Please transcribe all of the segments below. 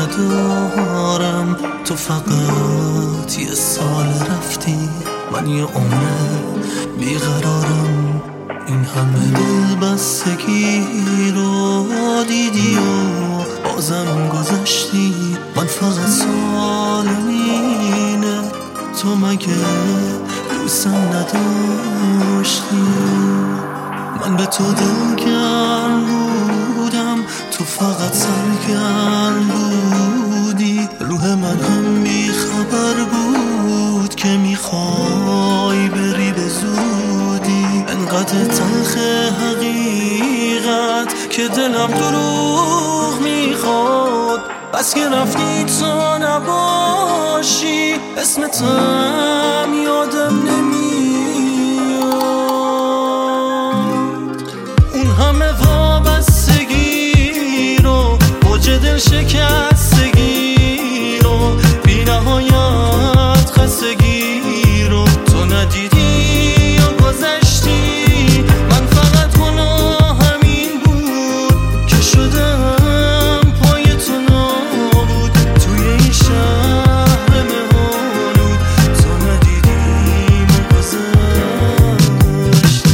ندارم. تو فقط یه سال رفتی، من یه عمر بیقرارم. این همه دل بستگی رو دیدی و بازم گذشتی. من فقط سوالم اینه، تو مگه دوستم نداشتی؟ من به تو دلگرم بودم، تو فقط سرگرم بودی. روح من هم بیخبر بود که میخوای بری به زودی. انقدر تلخ حقیقت که دلم دروغ میخواد. بس که رفتی تا نباشی، اسمتم یادم نمیاد. اون همه وابستگی رو، اوج دل شکستگی رو، بی نهایت خستگی رو تو ندیدی یا گذشتی. من فقط گناهم این بود که شدم پای تو نابود توی این شهر مه‌آلود. تو ندیدی یا گذشتی.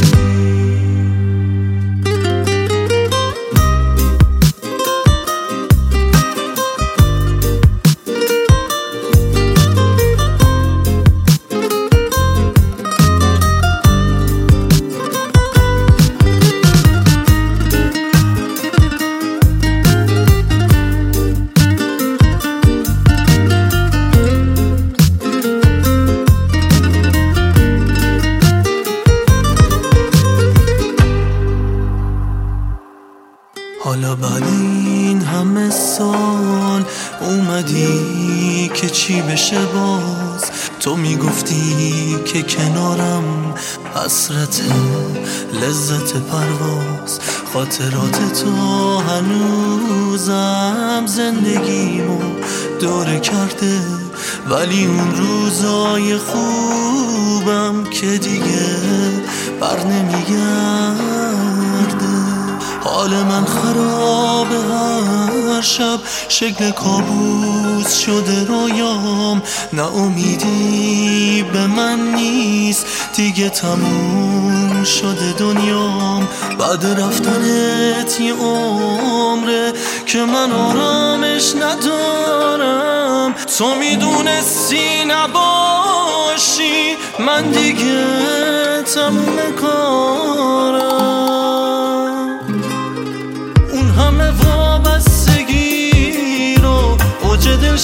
حالا بعد این همه سال اومدی که چی بشه باز؟ تو میگفتی که کنارم حسرت لذت پرواز. خاطرات تو هنوزم زندگیمو دوره کرده، ولی اون روزای خوبم که دیگه بر نمیگرده. حال من خرابه، هر شب شکل کابوس شده رویام. نه امیدی به من نیست دیگه، تموم شده دنیام. بعد رفتنت یه عمره که من آرامش ندارم. تو میدونستی نباشی، من دیگه تموم کارم. همه وابستگی رو، اوج دل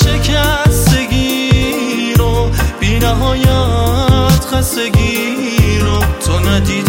شکستگی رو، بی نهایت خستگی رو تو ندیدی